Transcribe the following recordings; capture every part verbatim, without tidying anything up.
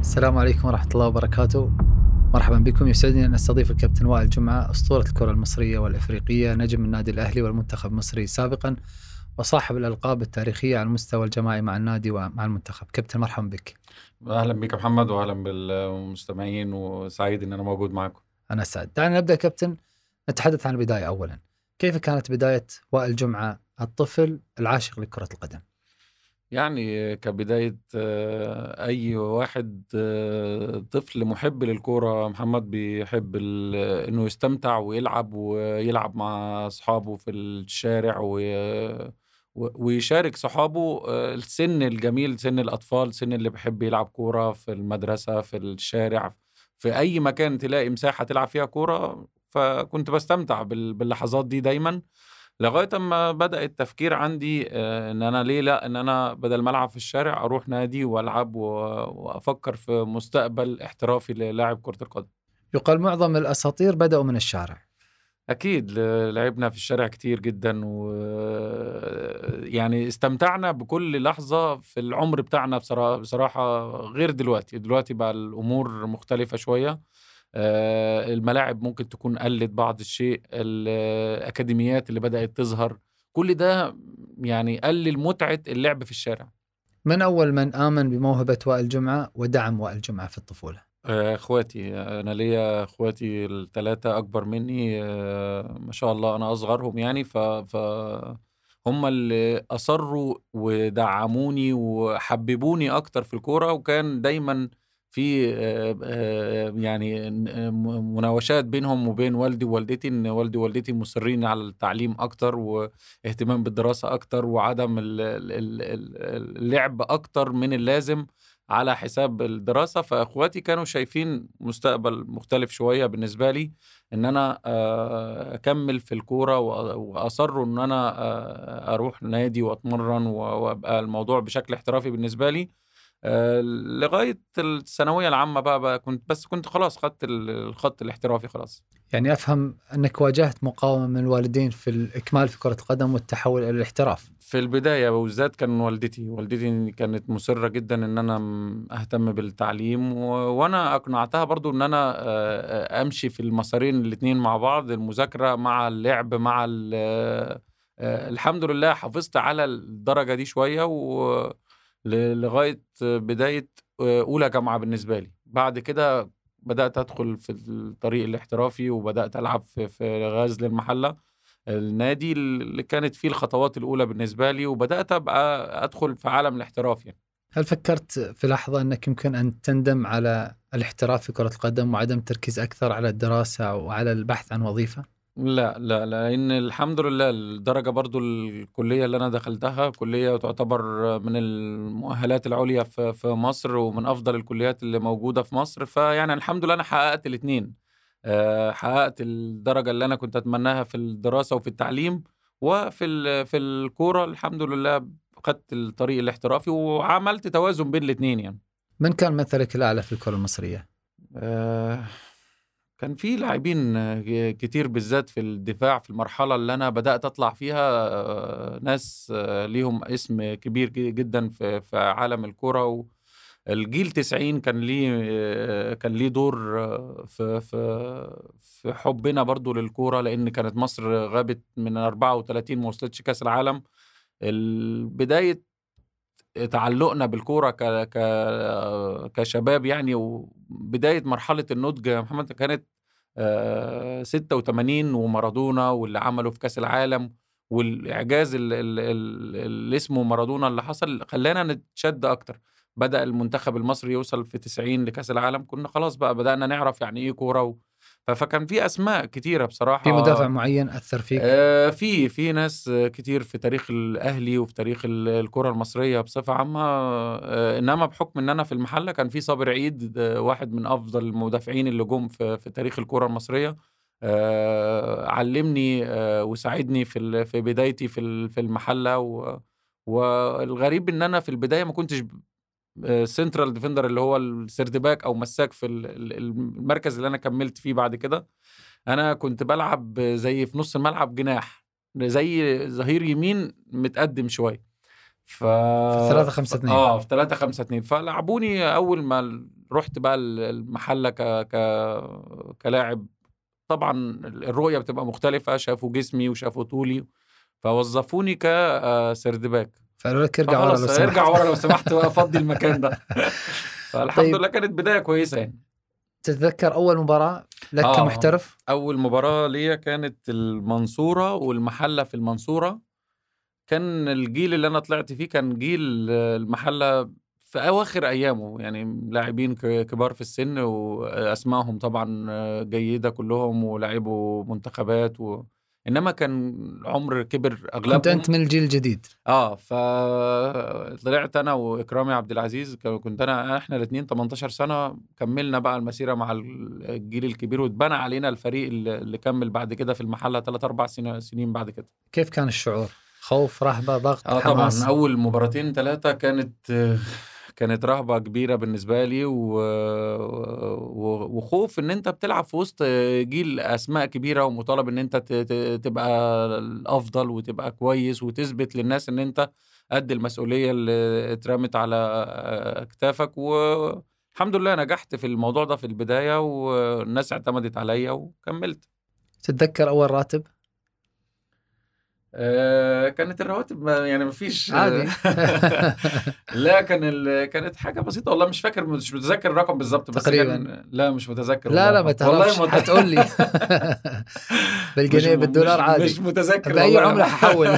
السلام عليكم ورحمة الله وبركاته. مرحبا بكم، يسعدني أن أستضيف الكابتن وائل جمعة، أسطورة الكرة المصرية والإفريقية، نجم النادي الأهلي والمنتخب المصري سابقا، وصاحب الألقاب التاريخية على المستوى الجماعي مع النادي ومع المنتخب. كابتن مرحبا بك. أهلا بك يا محمد، وأهلا بالمستمعين، وسعيد أن أنا موجود معكم. أنا سعد. دعنا نبدأ كابتن، نتحدث عن البداية. أولا، كيف كانت بداية وائل جمعة الطفل العاشق لكرة القدم؟ يعني كبداية آه، أي واحد آه، طفل محب للكورة محمد بيحب ال- إنه يستمتع ويلعب ويلعب مع أصحابه في الشارع وي- و- ويشارك صحابه آه، السن الجميل، سن الأطفال، سن اللي بيحب يلعب كورة في المدرسة، في الشارع، في أي مكان تلاقي مساحة تلعب فيها كورة. فكنت بستمتع بال- باللحظات دي دايما، لغاية أمّا بدأ التفكير عندي آآ إن أنا ليه لأ، إن أنا بدل ما ألعب في الشارع أروح نادي وألعب و وأفكّر في مستقبل احترافي للاعب كرة القدم. يقال معظم الأساطير بدأوا من الشارع. أكيد ل لعبنا في الشارع كتير جدًا، ويعني استمتعنا بكل لحظة في العمر بتاعنا بصرا بصراحة غير دلوقتي. دلوقتي بقى الأمور مختلفة شوية. آآ الملاعب ممكن تكون قلّت بعض الشيء، الأكاديميات اللي بدأت تظهر، كل ده يعني قلّل متعة اللعب في الشارع. من أول من آمن بموهبة وائل جمعة ودعم وائل جمعة في الطفولة؟ آآ إخواتي، أنا ليّا إخواتي التلاتة أكبر منّي، آآ ما شاء الله أنا أصغرهم يعني، ف ف هم اللي أصرّوا ودعّموني وحبّبوني أكتر في الكورة، وكان دايمًا في آآ آآ يعني ن م مناوشات بينهم وبين والدي ووالدتي، إن والدي ووالدتي مُصرّين على التعليم أكتر واهتمام بالدراسة أكتر وعدم ال ال ال ال اللعب أكتر من اللازم على حساب الدراسة. فأخواتي كانوا شايفين مستقبل مختلف شوية بالنسبة لي، إن أنا آآ أكمّل في الكورة، وأ وأصرّوا إن أنا آآ أروح نادي وأتمرّن و وأبقى الموضوع بشكل احترافي بالنسبة لي. آآ لغاية الثانوية العامة بقى بقى كنت بس كنت خلاص خدت ال الخط الاحترافي خلاص. يعني أفهم أنك واجهت مقاومة من الوالدين في الإكمال في كرة القدم والتحول إلى الاحتراف. في البداية وبالذات كان والدتي، والدتي كانت مُصِرّة جدًا إن أنا م أهتم بالتعليم، و وأنا أقنعتها برضه إن أنا آآ أمشي في المسارين الاتنين مع بعض، المذاكرة مع اللعب مع ال آآ الحمد لله حافظت على الدرجة دي شوية، و ل لغاية بداية آآ أولى جامعة بالنسبة لي. بعد كده بدأت أدخل في الطريق الاحترافي، وبدأت ألعب في في غزل المحلة، النادي اللي كانت فيه الخطوات الأولى بالنسبة لي، وبدأت أبقى أدخل في عالم الاحتراف يعني. هل فكرت في لحظة أنك يمكن أن تندم على الاحتراف في كرة القدم وعدم التركيز أكثر على الدراسة وعلى البحث عن وظيفة؟ لأ، لأ، لإن الحمد لله الدرجة برضه الكلية اللي أنا دخلتها كلية تعتبر من المؤهلات العُليا في في مصر، ومن أفضل الكليات اللي موجودة في مصر. فيعني الحمد لله أنا حققت الاتنين، آآ، حققت الدرجة اللي أنا كنت أتمناها في الدراسة وفي التعليم، وفي ال في الكورة الحمد لله خدت الطريق الاحترافي، وعملت توازن بين الاتنين يعني. من كان مثلك الأعلى في الكرة المصرية؟ آآ كان في لاعبين ك كتير بالذات في الدفاع في المرحلة اللي أنا بدأت أطلع فيها، آه، ناس آه، ليهم اسم كبير ج جدًا في في عالم الكورة. والجيل تسعين كان ليه آه، كان ليه دور آه، في في في حُبّنا برضه للكورة، لإن كانت مصر غابت من أربعة وتلاتين ما وصلتش كأس العالم. ال بداية تعلُّقنا بالكورة ك ك كشباب يعني، وبداية مرحلة النضج يا محمد كانت آآ ستة وتمانين ومارادونا واللي عمله في كأس العالم، والإعجاز ال ال ال اللي اسمه مارادونا اللي حصل خلّانا نتشد أكتر. بدأ المنتخب المصري يوصل في تسعين لكأس العالم، كنا خلاص بقى بدأنا نعرف يعني إيه كورة، و ف فكان في أسماء كتيرة في مدافع بصراحة. معين أثر فيك؟ آآ في في ناس كتير في تاريخ الأهلي وفي تاريخ ال الكرة المصرية بصفة عامة، آآ إنما بحكم إن أنا في المحلة كان في صابر عيد، ده واحد من أفضل المدافعين اللي جُم في في تاريخ الكرة المصرية. آآ علّمني آآ وساعدني في ال في بدايتي في ال في المحلة، و والغريب إن أنا في البداية ما كنتش ب آآ central defender اللي هو السيرد باك أو مساك في ال ال المركز اللي أنا كمّلت فيه بعد كده. أنا كنت بالعب زي في نُص الملعب جناح، زي ظهير يمين متقدّم شوية. ف في الثلاثة ف خمسة اثنين. آه، في تلاتة خمسة اتنين فلعبوني أول ما رحت بقى المحلة ك... ك... كلاعب. طبعا الرؤية بتبقى مختلفة، شافوا جسمي وشافوا طولي فوظفوني كسردباك. فقالوا لك ارجع ورا لو فخلاص سمحت. ارجع ورا لو سمحت بقى فضي المكان ده. فالحمد طيب لله كانت بداية كويسة يعني. تتذكر أول مباراة لك آه كمحترف؟ أول مباراة ليا كانت المنصورة والمحلة في المنصورة. كان الجيل اللي أنا طلعت فيه كان جيل المحلة في أواخر أيامه، يعني لاعبين ك- كبار في السن وأسمائهم طبعا جيدة كلهم ولاعبوا منتخبات و... إنما كان عمر كبر كنت أغلبهم. أنت من الجيل الجديد. اه فطلعت انا واكرامي عبد العزيز، ك- كنت انا احنا الاثنين تمنتاشر سنه، كملنا بقى المسيره مع الجيل الكبير واتبنى علينا الفريق اللي اللي كمل بعد كده في المحله ثلاث اربع سنين سنين بعد كده. كيف كان الشعور؟ خوف، رهبة، ضغط، اه طبعا حماس؟ اول مباراتين ثلاثه كانت آه، كانت رهبه كبيره بالنسبه لي و... و... وخوف ان انت بتلعب في وسط جيل اسماء كبيره ومطالب ان انت ت... ت... تبقى الافضل وتبقى كويس وتثبت للناس ان انت قد المسؤوليه اللي اترمت على اكتافك. والحمد لله نجحت في الموضوع ده في البدايه والناس اعتمدت عليا وكملت. تتذكر أول راتب؟ آه، كانت الرواتب ما- يعني مفيش. عادي. لا كان ال... كانت حاجة بسيطة والله، مش فاكر، مش متذكر الرقم بالظبط بس تقريبا. كان، لا مش متذكر لا لا ما والله والله تهربش، ما حتقول لي. مش بالجنيه م... مش بالدولار عادي. مش متذكر بأي والله يا عملة محمد. ححول.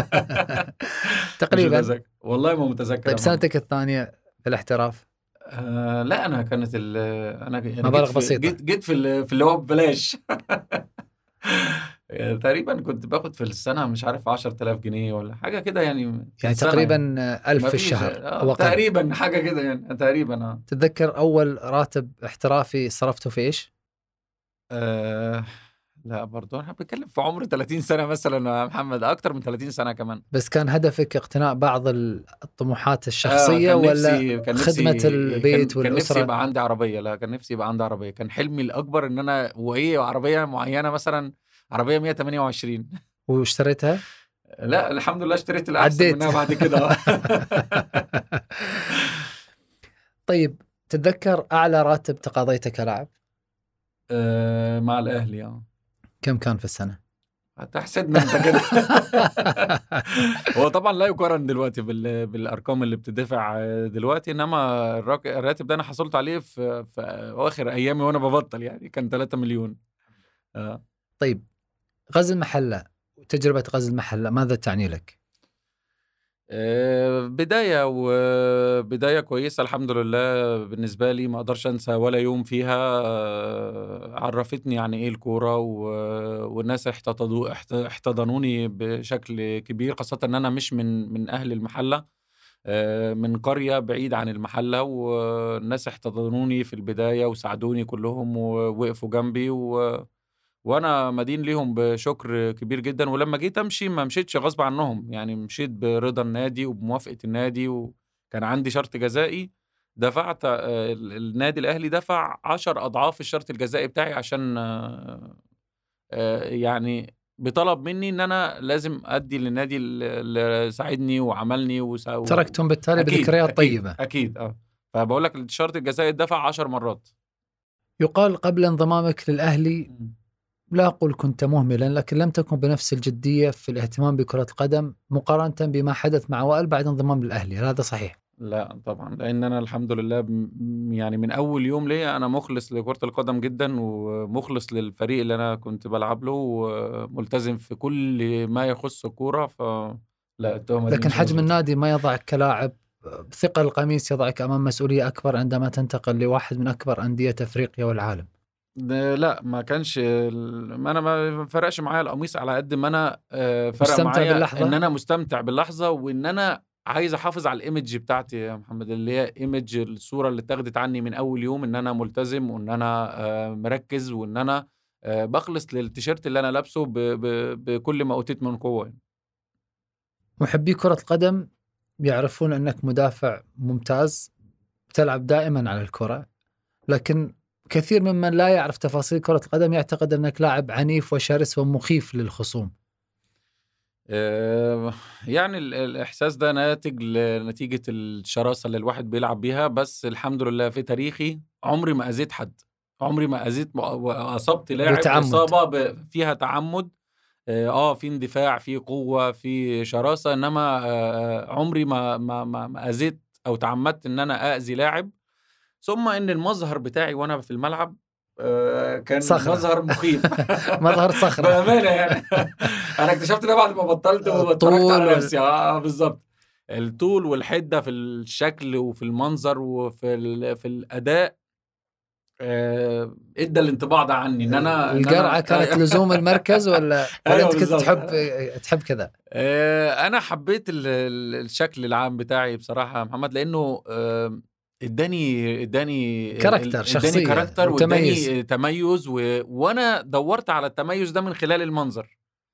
مش تقريبا. متذكر والله ما متذكر يا طيب محمد. سنتك الثانية في الاحتراف؟ آه لا انا كانت ال... انا انا جيت مبالغ في بسيطة. جيت جيت في ال... في اللي هو ببلاش. يعني تقريبا كنت باخد في السنة مش عارف عشرة آلاف جنيه ولا حاجة كده يعني في يعني السنة يعني. تقريبا ألف ما في فيش الشهر أو آه أقل. تقريبا حاجة كده يعني تقريبا اه. تتذكر أول راتب احترافي صرفته في إيش؟ آه، لا برضو انا بتكلم في عمر ثلاثين سنة مثلا يا محمد، اكتر من ثلاثين سنة كمان. بس كان هدفك اقتناء بعض الطموحات اه الشخصية كان ولا نفسي كان خدمة نفسي كان البيت كان نفسي والأسرة؟ يبقى عندي عربية. لا كان نفسي يبقى عندي عربية، كان حلمي الأكبر إن أنا وإيه عربية معينة مثلا عربية مية وتمانية وعشرين. واشتريتها؟ لا الحمد لله اشتريت الأحسن عديت. منها بعد كده. طيب تتذكر أعلى راتب تقاضيته كلاعب؟ آه، مع الأهلي اه. كم كان في السنة؟ هتحسدنا انت كده. هو طبعا لا يقارن دلوقتي بال... بالارقام اللي بتدفع دلوقتي، انما الراك... الراتب ده انا حصلت عليه في في اواخر ايامي وانا ببطل، يعني كان ثلاثة مليون. آه. طيب غزل المحلة وتجربة غزل المحلة ماذا تعني لك؟ آه، بداية وبداية كويسة الحمد لله بالنسبة لي، ما اقدرش انسى ولا يوم فيها. آه، عرفتني يعني ايه الكورة و... والناس احتضنوا احت- احتضنوني بشكل كبير، خاصة ان انا مش من من اهل المحلة. آه، من قرية بعيد عن المحلة، والناس احتضنوني في البداية وساعدوني كلهم ووقفوا جنبي و... وأنا مدين ليهم بشكر كبير جدا. ولما جيت أمشي ما مشيتش غصب عنهم، يعني مشيت برضا النادي وبموافقة النادي، وكان عندي شرط جزائي دفعت. آه، ال- النادي الأهلي دفع عشر أضعاف الشرط الجزائي بتاعي عشان آه، آه، يعني بطلب مني ان انا لازم ادي للنادي اللي ساعدني وعملني وسا... و... تركتهم بالتالي اكيد بذكريات اكيد طيبة. اكيد اه. فبقول لك الشرط الجزائي اتدفع عشر مرات. يقال قبل انضمامك للأهلي، مم. لا أقول كنت مهملا، لكن لم تكن بنفس الجدية في الاهتمام بكرة القدم مقارنة بما حدث مع وائل بعد انضمام للأهلي، هل هذا صحيح؟ لا طبعا، لان انا الحمد لله م- يعني من اول يوم ليا انا مخلص لكرة القدم جدا ومخلص للفريق اللي انا كنت بلعب له وملتزم في كل ما يخص الكورة. ف لا التهمة دي لكن مش حجم مظبوطة. النادي ما يضعك كلاعب بثقل القميص، يضعك أمام مسؤولية أكبر عندما تنتقل لواحد من أكبر أندية أفريقيا والعالم. ده لا ما كانش ال- ما انا ما فرقش معايا القميص على قد ما انا آه، فرق مستمتع معايا ان باللحظة؟ انا مستمتع باللحظه، وان انا عايز احافظ على الايمج بتاعتي يا محمد، اللي هي ايمج الصوره اللي اتاخدت عني من اول يوم، ان انا ملتزم وان انا آه، مركز وان انا آه، بخلص للتيشيرت اللي انا لابسه ب- ب- بكل ما اوتيت من قوه يعني. محبي كرة القدم يعرفون أنك مدافع ممتاز تلعب دائما على الكرة، لكن كثير ممن لا يعرف تفاصيل كرة القدم يعتقد أنك لاعب عنيف وشرس ومخيف للخصوم. آآ يعني ال الإحساس ده ناتج لنتيجة الشراسة اللي الواحد بيلعب بيها، بس الحمد لله في تاريخي عمري ما أذيت حد، عمري ما أذيت و وأصبت لاعب بتعمد. إصابة ب فيها تعمُّد. آآ آه، في اندفاع، في قوة، في شراسة، إنما آآ عمري ما ما ما ما أذيت أو تعمدت إن أنا أأذي لاعب، ثم إن المظهر بتاعي وأنا في الملعب آآ كان صخرة. مظهر مخيف. مظهر صخرة. بأمانة يعني. أنا اكتشفت ده بعد ما بطّلت واتفرّجت الطول على وال نفسي، آه بالضبط. الطول والحدة في الشكل وفي المنظر وفي ال في الأداء، آآ ادّى الانطباع ده عني إن أنا إن القرعة أنا كانت لزوم المركز والّا والّا أيوه أنت كنت بالضبط. تحب تحب كذا؟ آآ أنا حبّيت ال ال الشكل العام بتاعي بصراحة يا محمد، لإنه آمم ادّاني ادّاني ال كاركتر، ال ادّاني شخصية كاركتر وتميز. وادّاني تميُّز و وأنا دوّرت على التميُّز ده من خلال المنظر.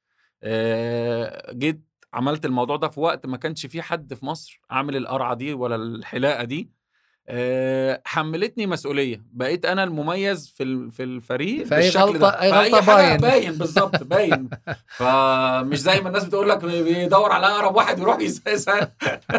آآ جيت عملت الموضوع ده في وقت ما كانش في حد في مصر عامل القرعة دي ولا الحلاقة دي. آآ حمّلتني مسؤولية، بقيت أنا المميز في ال في الفريق فأي بالشكل غلطة ده، أي غلطة فأي حاجة باين. باين بالضبط، باين. فمش زي ما الناس بتقول لك بي بيدوّر على أقرب واحد يروح يساسها.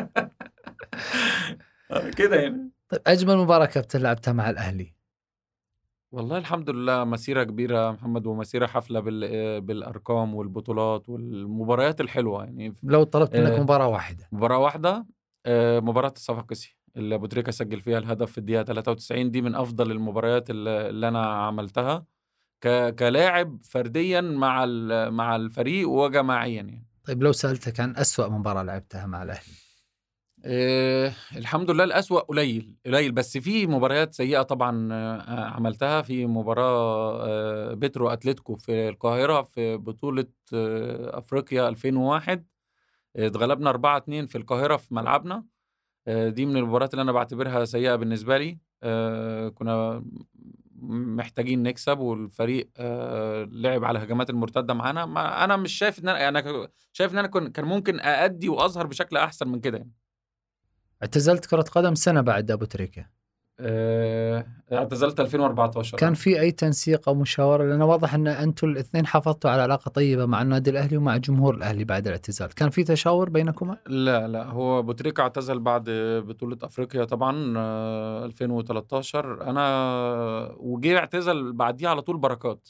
آه كده يعني. طيب أجمل مباراة كابتن لعبتها مع الأهلي؟ والله الحمد لله مسيرة كبيرة يا محمد، ومسيرة حافلة بال آآ بالأرقام والبطولات والمباريات الحلوة يعني. ف لو طلبت منك آآ مباراة واحدة. مباراة واحدة، آآ مباراة الصفاقسي اللي أبو تريكة سجّل فيها الهدف في الدقيقة تلاتة وتسعين، دي من أفضل المباريات ال اللي أنا عملتها ك كلاعب فرديًا مع ال مع الفريق وجماعيًا يعني. طيب لو سألتك عن أسوأ مباراة لعبتها مع الأهلي؟ آآ الحمد لله الأسوأ قليل، قليل، بس في مباريات سيئة طبعًا آآ عملتها. في مباراة آآ بيترو أتلتيكو في القاهرة في بطولة آه، أفريقيا ألفين وواحد، اتغلبنا أربعة اتنين في القاهرة في ملعبنا. آآ دي من المباريات اللي أنا باعتبرها سيئة بالنسبة لي. آآ كنا م محتاجين نكسب والفريق آآ لعب على الهجمات المرتدة معانا. ما أنا مش شايف إن أنا أنا ك شايف إن أنا كن كان ممكن أأدّي وأظهر بشكل أحسن من كده يعني. اعتزلت كرة قدم سنة بعد أبو تريكة. آآ اعتزلت ألفين وأربعتاشر كان آه. في أي تنسيق أو مشاورة؟ لأنه واضح أن أنتم الاثنين حافظتوا على علاقة طيبة مع النادي الأهلي ومع جمهور الأهلي بعد الاعتزال، كان في تشاور بينكما؟ لا، لأ، هو أبو تريكة اعتزل بعد بطولة أفريقيا طبعًا ألفين وتلتاشر. أنا وجه اعتزل بعديها على طول بركات.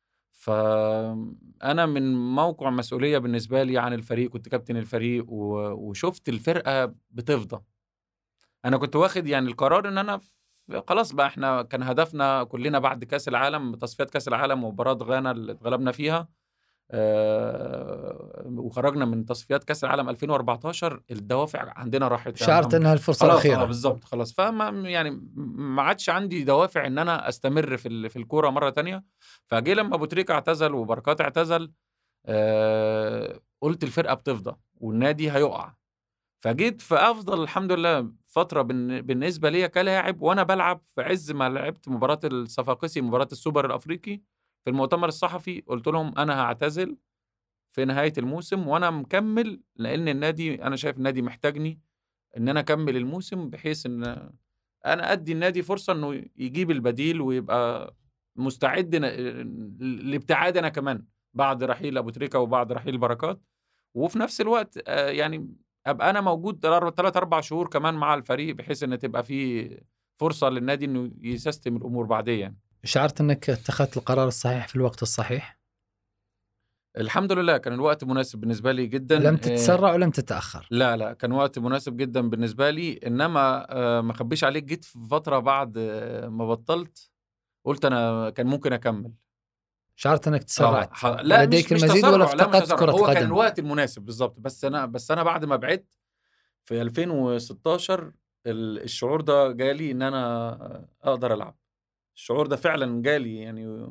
فأنا من موقع مسؤولية بالنسبة لي عن الفريق، كنت كابتن الفريق و وشُفت الفرقة بتفضى. أنا كنت واخد يعني القرار إن أنا ف خلاص بقى إحنا كان هدفنا كلّنا بعد كأس العالم، تصفيات كأس العالم ومباراة غانا اللي اتغلبنا فيها، آآ وخرجنا من تصفيات كأس العالم ألفين وأربعتاشر. الدوافع عندنا راحت يا شعرت محمد. أنها الفرصة خلاص آه الأخيرة. بالضبط، خلاص. فما يعني ما عادش عندي دوافع إن أنا أستمر في ال في الكورة مرّة تانية. فجه لمّا أبو تريكة اعتزل وبركات اعتزل، آآ قُلت الفرقة بتفضى والنادي هيُقع. فجيت في أفضل الحمد لله فترة بالن بالنسبة ليّا كلاعب وأنا بالعب في عِز ما لعبت مباراة الصفاقسي، مباراة السوبر الأفريقي. في المؤتمر الصحفي قُلت لهم: "أنا هاعتزل في نهاية الموسم وأنا مكمّل، لإن النادي أنا شايف النادي محتاجني إن أنا أكمّل الموسم بحيث إن أنا أدّي النادي فرصة إنه يجيب البديل ويبقى مستعد ن لابتعادي أنا كمان بعد رحيل أبو تريكة وبعد رحيل بركات. وفي نفس الوقت آآ يعني أبقى أنا موجود تلار تلاتة، أربع شهور كمان مع الفريق بحيث إن تبقى في فرصة للنادي إنه يسيستم الأمور بعديّا يعني." شعرت أنك اتخذت القرار الصحيح في الوقت الصحيح؟ الحمد لله كان الوقت مناسب بالنسبة لي جدًا. لم آآ تتسرع ولم تتأخر. لا، لأ، كان وقت مناسب جدًا بالنسبة لي. إنما آآ ما اخبّيش عليك جيت في فترة بعد آه، ما بطّلت، قُلت أنا كان ممكن أكمّل. شعرت أنك آه، تسرعت، ح لأ مش لديك مش المزيد ولا تسرُّع، لأ مش افتقدت تسرُّع، كرة هو كان قدم؟ الوقت المناسب بالضبط. بس أنا بس أنا بعد ما بعدت في ألفين وستاشر ال الشعور ده جالي إن أنا أقدر ألعب. الشعور ده فعلًا جالي يعني.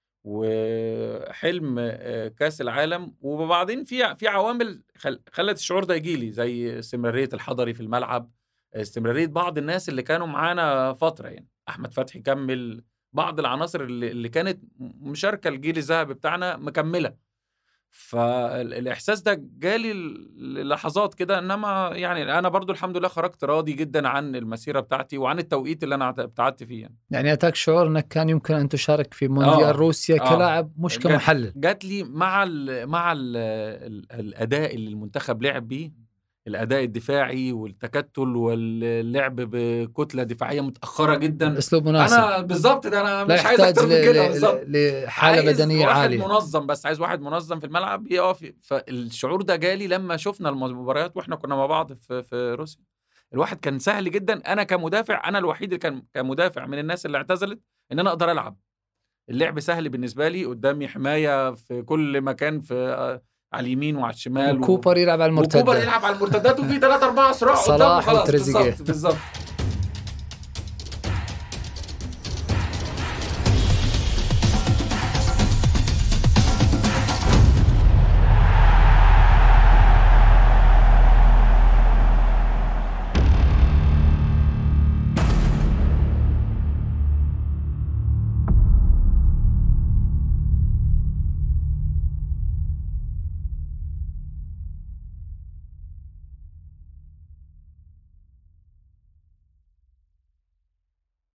وحلم آآ كأس العالم. وبعدين في ع في عوامل خل خلّت الشعور ده ييجي لي، زي استمرارية الحضري في الملعب، استمرارية بعض الناس اللي كانوا معانا فترة يعني. أحمد فتحي كمّل، بعض العناصر اللي اللي كانت م مشاركة الجيل الذهبي بتاعنا مكمّلة. فالإحساس ده جالي ل للحظات كده، إنما يعني أنا برضه الحمد لله خرجت راضي جدًا عن المسيرة بتاعتي وعن التوقيت اللي أنا اعت ابتعدت فيه يعني. يعني أتاك شعور أنك كان يمكن أن تشارك في مونديال آه، روسيا آه، كلاعب مش جات كمحلل. جات لي مع ال مع ال ال الأداء اللي المنتخب لعب بيه، الأداء الدفاعي والتكتل واللعب بكتلة دفاعية متأخرة جدًا. الأسلوب مناسب، أنا بالضبط، ده أنا لا مش عايز يحتاج أكتر ل من كده ل بالضبط. ل لحالة عايز بدنية واحد عالية. منظم بس، عايز واحد منظم في الملعب يقف. فالشعور ده جالي لمّا شُفنا الم المباريات وإحنا كنا مع بعض في في روسيا. الواحد كان سهل جدًا، أنا كمدافع، أنا الوحيد اللي كان كمدافع من الناس اللي اعتزلت إن أنا أقدر ألعب. اللعب سهل بالنسبة لي، قدامي حماية في كل مكان، في آآ على اليمين وعلى الشمال، و وكوبر يلعب على وكوبر المرتدات، يلعب على المرتدات، وفي ثلاثة أربعة صراع قدامه صلاح خلاص. وتريزيجيه. بالضبط، بالضبط.